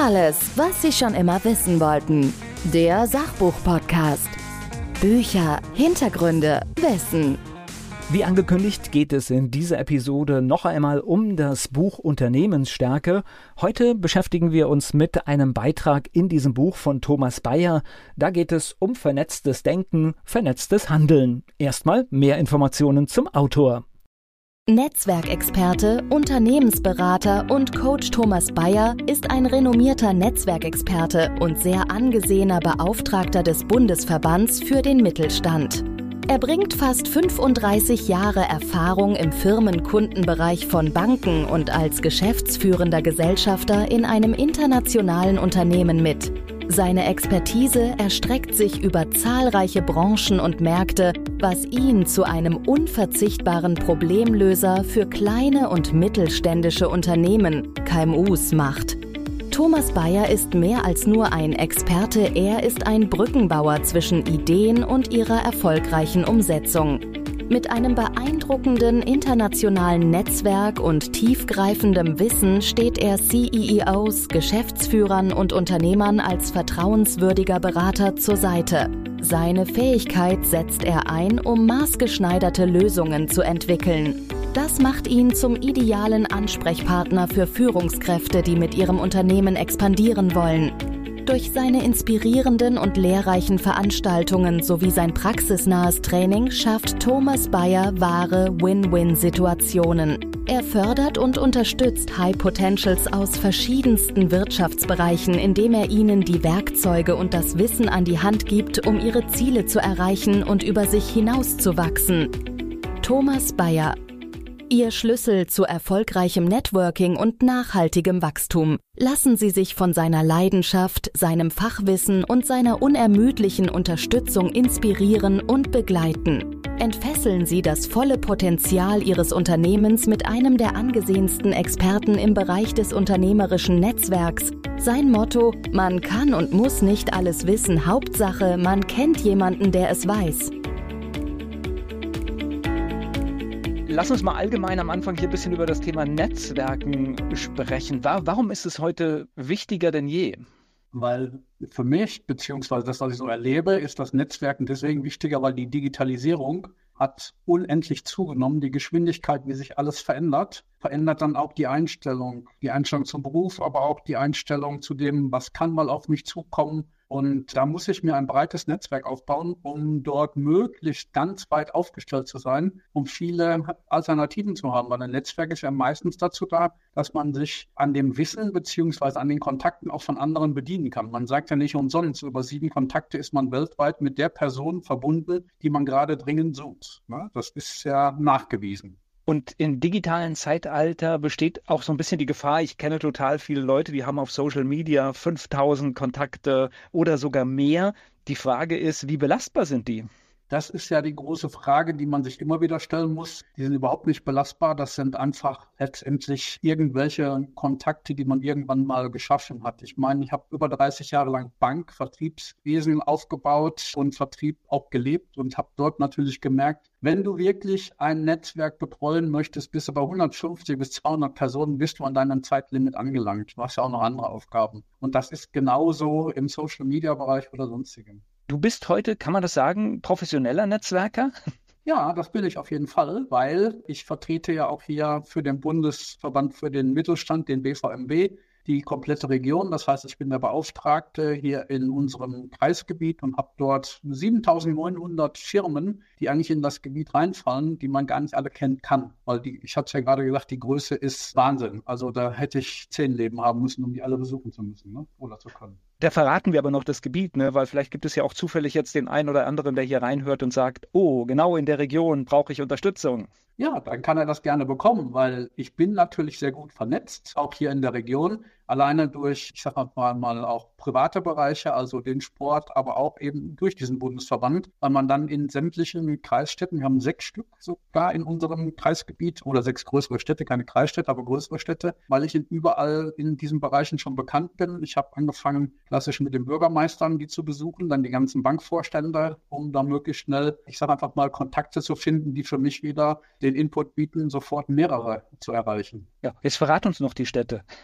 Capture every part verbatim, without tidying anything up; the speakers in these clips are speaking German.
Alles, was Sie schon immer wissen wollten. Der Sachbuch-Podcast. Bücher, Hintergründe, Wissen. Wie angekündigt geht es in dieser Episode noch einmal um das Buch Unternehmensstärke. Heute beschäftigen wir uns mit einem Beitrag in diesem Buch von Thomas Beyer. Da geht es um vernetztes Denken, vernetztes Handeln. Erstmal mehr Informationen zum Autor. Netzwerkexperte, Unternehmensberater und Coach Thomas Beyer ist ein renommierter Netzwerkexperte und sehr angesehener Beauftragter des Bundesverbands für den Mittelstand. Er bringt fast fünfunddreißig Jahre Erfahrung im Firmenkundenbereich von Banken und als geschäftsführender Gesellschafter in einem internationalen Unternehmen mit. Seine Expertise erstreckt sich über zahlreiche Branchen und Märkte, was ihn zu einem unverzichtbaren Problemlöser für kleine und mittelständische Unternehmen, K M Us, macht. Thomas Beyer ist mehr als nur ein Experte, er ist ein Brückenbauer zwischen Ideen und ihrer erfolgreichen Umsetzung. Mit einem beeindruckenden internationalen Netzwerk und tiefgreifendem Wissen steht er C E Os, Geschäftsführern und Unternehmern als vertrauenswürdiger Berater zur Seite. Seine Fähigkeit setzt er ein, um maßgeschneiderte Lösungen zu entwickeln. Das macht ihn zum idealen Ansprechpartner für Führungskräfte, die mit ihrem Unternehmen expandieren wollen. Durch seine inspirierenden und lehrreichen Veranstaltungen sowie sein praxisnahes Training schafft Thomas Beyer wahre Win-Win-Situationen. Er fördert und unterstützt High Potentials aus verschiedensten Wirtschaftsbereichen, indem er ihnen die Werkzeuge und das Wissen an die Hand gibt, um ihre Ziele zu erreichen und über sich hinauszuwachsen. Thomas Beyer. Ihr Schlüssel zu erfolgreichem Networking und nachhaltigem Wachstum. Lassen Sie sich von seiner Leidenschaft, seinem Fachwissen und seiner unermüdlichen Unterstützung inspirieren und begleiten. Entfesseln Sie das volle Potenzial Ihres Unternehmens mit einem der angesehensten Experten im Bereich des unternehmerischen Netzwerks. Sein Motto: Man kann und muss nicht alles wissen, Hauptsache, man kennt jemanden, der es weiß. Lass uns mal allgemein am Anfang hier ein bisschen über das Thema Netzwerken sprechen. Warum ist es heute wichtiger denn je? Weil für mich, beziehungsweise das, was ich so erlebe, ist das Netzwerken deswegen wichtiger, weil die Digitalisierung hat unendlich zugenommen. Die Geschwindigkeit, wie sich alles verändert, verändert dann auch die Einstellung. Die Einstellung zum Beruf, aber auch die Einstellung zu dem, was kann mal auf mich zukommen. Und da muss ich mir ein breites Netzwerk aufbauen, um dort möglichst ganz weit aufgestellt zu sein, um viele Alternativen zu haben. Weil ein Netzwerk ist ja meistens dazu da, dass man sich an dem Wissen beziehungsweise an den Kontakten auch von anderen bedienen kann. Man sagt ja nicht umsonst, über sieben Kontakte ist man weltweit mit der Person verbunden, die man gerade dringend sucht. Das ist ja nachgewiesen. Und im digitalen Zeitalter besteht auch so ein bisschen die Gefahr, ich kenne total viele Leute, die haben auf Social Media fünftausend Kontakte oder sogar mehr. Die Frage ist, wie belastbar sind die? Das ist ja die große Frage, die man sich immer wieder stellen muss. Die sind überhaupt nicht belastbar. Das sind einfach letztendlich irgendwelche Kontakte, die man irgendwann mal geschaffen hat. Ich meine, ich habe über dreißig Jahre lang Bank, Vertriebswesen aufgebaut und Vertrieb auch gelebt und habe dort natürlich gemerkt, wenn du wirklich ein Netzwerk betreuen möchtest, bis bei hundertfünfzig bis zweihundert Personen bist du an deinem Zeitlimit angelangt. Du hast ja auch noch andere Aufgaben. Und das ist genauso im Social-Media-Bereich oder sonstigem. Du bist heute, kann man das sagen, professioneller Netzwerker? Ja, das bin ich auf jeden Fall, weil ich vertrete ja auch hier für den Bundesverband für den Mittelstand, den B V M W, die komplette Region. Das heißt, ich bin der Beauftragte hier in unserem Kreisgebiet und habe dort siebentausendneunhundert Firmen, die eigentlich in das Gebiet reinfallen, die man gar nicht alle kennen kann. Weil die, ich hatte es ja gerade gesagt, die Größe ist Wahnsinn. Also da hätte ich zehn Leben haben müssen, um die alle besuchen zu müssen, ne? Oder zu können. Da verraten wir aber noch das Gebiet, ne? Weil vielleicht gibt es ja auch zufällig jetzt den einen oder anderen, der hier reinhört und sagt, oh, genau in der Region brauche ich Unterstützung. Ja, dann kann er das gerne bekommen, weil ich bin natürlich sehr gut vernetzt, auch hier in der Region, alleine durch, ich sag mal, mal auch private Bereiche, also den Sport, aber auch eben durch diesen Bundesverband, weil man dann in sämtlichen Kreisstädten, wir haben sechs Stück sogar in unserem Kreisgebiet oder sechs größere Städte, keine Kreisstädte, aber größere Städte, weil ich in überall in diesen Bereichen schon bekannt bin. Ich habe angefangen, klassisch mit den Bürgermeistern die zu besuchen, dann die ganzen Bankvorstände, um da möglichst schnell, ich sage einfach mal, Kontakte zu finden, die für mich wieder den Input bieten, sofort mehrere zu erreichen. Ja, jetzt verrat uns noch die Städte.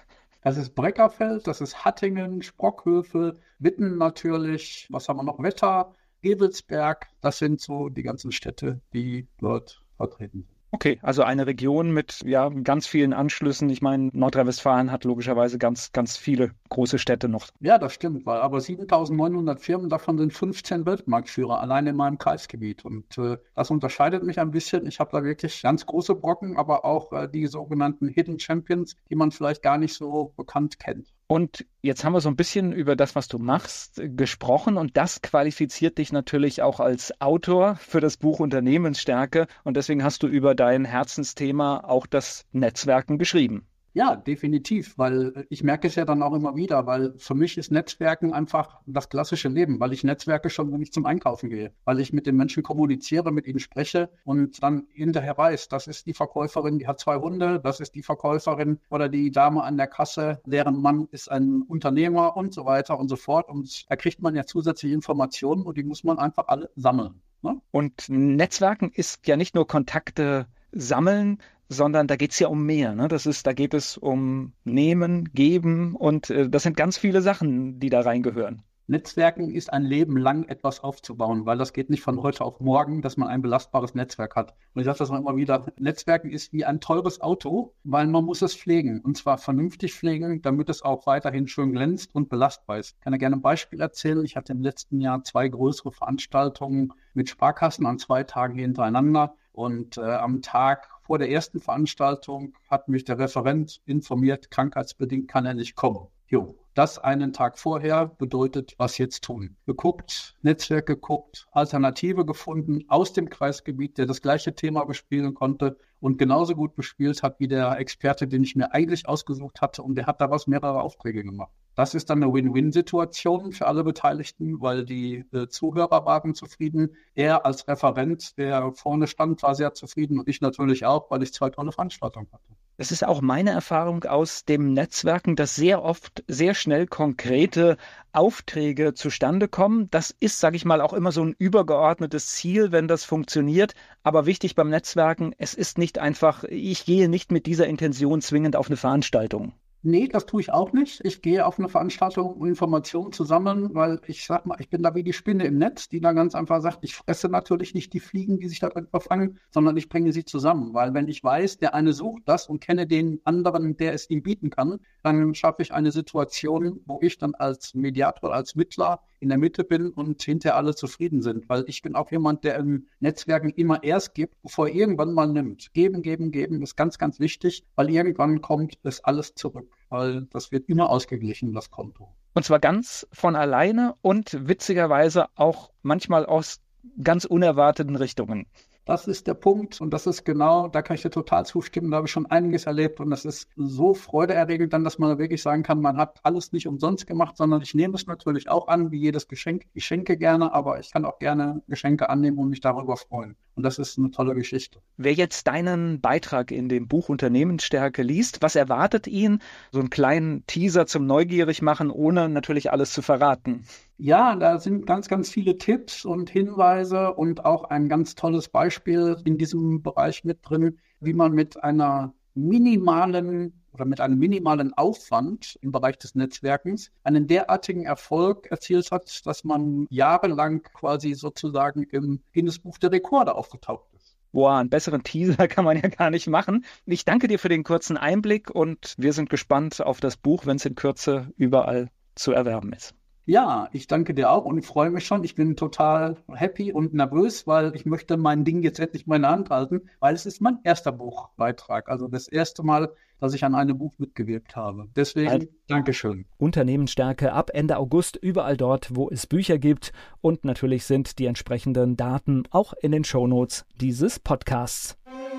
Das ist Breckerfeld, das ist Hattingen, Sprockhövel, Witten natürlich, was haben wir noch, Wetter, Gevelsberg, das sind so die ganzen Städte, die dort vertreten sind. Okay, also eine Region mit ja ganz vielen Anschlüssen. Ich meine, Nordrhein-Westfalen hat logischerweise ganz, ganz viele große Städte noch. Ja, das stimmt, weil aber siebentausendneunhundert Firmen, davon sind fünfzehn Weltmarktführer, allein in meinem Kreisgebiet. Und äh, das unterscheidet mich ein bisschen. Ich habe da wirklich ganz große Brocken, aber auch äh, die sogenannten Hidden Champions, die man vielleicht gar nicht so bekannt kennt. Und jetzt haben wir so ein bisschen über das, was du machst, gesprochen und das qualifiziert dich natürlich auch als Autor für das Buch Unternehmensstärke und deswegen hast du über dein Herzensthema auch das Netzwerken geschrieben. Ja, definitiv, weil ich merke es ja dann auch immer wieder, weil für mich ist Netzwerken einfach das klassische Leben, weil ich netzwerke schon, wenn ich zum Einkaufen gehe, weil ich mit den Menschen kommuniziere, mit ihnen spreche und dann hinterher weiß, das ist die Verkäuferin, die hat zwei Hunde, das ist die Verkäuferin oder die Dame an der Kasse, deren Mann ist ein Unternehmer und so weiter und so fort. Und da kriegt man ja zusätzliche Informationen und die muss man einfach alle sammeln. Ne? Und Netzwerken ist ja nicht nur Kontakte sammeln, sondern da geht es ja um mehr. Ne? Das ist, da geht es um Nehmen, Geben und äh, das sind ganz viele Sachen, die da reingehören. Netzwerken ist ein Leben lang etwas aufzubauen, weil das geht nicht von heute auf morgen, dass man ein belastbares Netzwerk hat. Und ich sage das immer wieder, Netzwerken ist wie ein teures Auto, weil man muss es pflegen und zwar vernünftig pflegen, damit es auch weiterhin schön glänzt und belastbar ist. Ich kann ja gerne ein Beispiel erzählen. Ich hatte im letzten Jahr zwei größere Veranstaltungen mit Sparkassen an zwei Tagen hintereinander und äh, am Tag vor der ersten Veranstaltung hat mich der Referent informiert, krankheitsbedingt kann er nicht kommen. Jo. Das einen Tag vorher bedeutet, was jetzt tun. Geguckt, Netzwerk geguckt, Alternative gefunden aus dem Kreisgebiet, der das gleiche Thema bespielen konnte und genauso gut bespielt hat wie der Experte, den ich mir eigentlich ausgesucht hatte und der hat daraus mehrere Aufträge gemacht. Das ist dann eine Win-Win-Situation für alle Beteiligten, weil die äh, Zuhörer waren zufrieden. Er als Referent, der vorne stand, war sehr zufrieden und ich natürlich auch, weil ich zwei tolle Veranstaltungen hatte. Es ist auch meine Erfahrung aus dem Netzwerken, dass sehr oft sehr schnell konkrete Aufträge zustande kommen. Das ist, sage ich mal, auch immer so ein übergeordnetes Ziel, wenn das funktioniert. Aber wichtig beim Netzwerken, es ist nicht einfach, ich gehe nicht mit dieser Intention zwingend auf eine Veranstaltung. Nee, das tue ich auch nicht. Ich gehe auf eine Veranstaltung, um Informationen zu sammeln, weil ich sag mal, ich bin da wie die Spinne im Netz, die dann ganz einfach sagt, ich fresse natürlich nicht die Fliegen, die sich da drin verfangen, sondern ich bringe sie zusammen. Weil wenn ich weiß, der eine sucht das und kenne den anderen, der es ihm bieten kann, dann schaffe ich eine Situation, wo ich dann als Mediator, als Mittler in der Mitte bin und hinterher alle zufrieden sind. Weil ich bin auch jemand, der im Netzwerken immer erst gibt, bevor er irgendwann mal nimmt. Geben, geben, geben ist ganz, ganz wichtig, weil irgendwann kommt das alles zurück. Weil das wird immer ausgeglichen, das Konto. Und zwar ganz von alleine und witzigerweise auch manchmal aus ganz unerwarteten Richtungen. Das ist der Punkt und das ist genau, da kann ich dir total zustimmen, da habe ich schon einiges erlebt und das ist so freudeerregend dann, dass man wirklich sagen kann, man hat alles nicht umsonst gemacht, sondern ich nehme es natürlich auch an, wie jedes Geschenk. Ich schenke gerne, aber ich kann auch gerne Geschenke annehmen und mich darüber freuen. Und das ist eine tolle Geschichte. Wer jetzt deinen Beitrag in dem Buch Unternehmensstärke liest, was erwartet ihn? So einen kleinen Teaser zum Neugierig machen, ohne natürlich alles zu verraten. Ja, da sind ganz, ganz viele Tipps und Hinweise und auch ein ganz tolles Beispiel in diesem Bereich mit drin, wie man mit einer minimalen oder mit einem minimalen Aufwand im Bereich des Netzwerkens einen derartigen Erfolg erzielt hat, dass man jahrelang quasi sozusagen im Guinness-Buch der Rekorde aufgetaucht ist. Boah, einen besseren Teaser kann man ja gar nicht machen. Ich danke dir für den kurzen Einblick und wir sind gespannt auf das Buch, wenn es in Kürze überall zu erwerben ist. Ja, ich danke dir auch und ich freue mich schon. Ich bin total happy und nervös, weil ich möchte mein Ding jetzt endlich mal in der Hand halten, weil es ist mein erster Buchbeitrag. Also das erste Mal, dass ich an einem Buch mitgewirkt habe. Deswegen, also, Dankeschön. Unternehmensstärke ab Ende August überall dort, wo es Bücher gibt. Und natürlich sind die entsprechenden Daten auch in den Shownotes dieses Podcasts.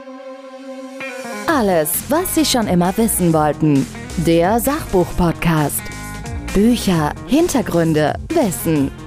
Alles, was Sie schon immer wissen wollten. Der Sachbuch-Podcast. Bücher, Hintergründe, Wissen.